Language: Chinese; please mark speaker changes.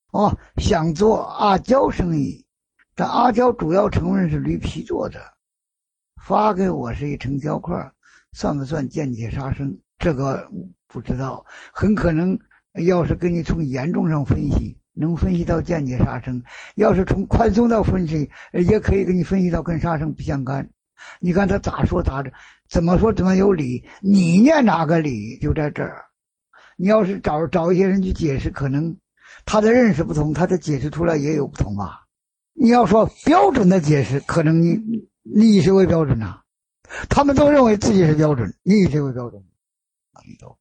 Speaker 1: 哦，想做阿胶生意，这阿胶主要成分是驴皮做的，发给我是一成胶块，算不算间接杀生？这个不知道，很可能要是给你从严重上分析，能分析到间接杀生；要是从宽松到分析，也可以给你分析到跟杀生不相干。你看他咋说咋着，怎么说怎么有理，你念哪个理就在这儿。你要是找一些人去解释，可能他的认识不同，他的解释出来也有不同啊。你要说标准的解释，可能你以谁为标准呢？他们都认为自己是标准，你以谁为标准？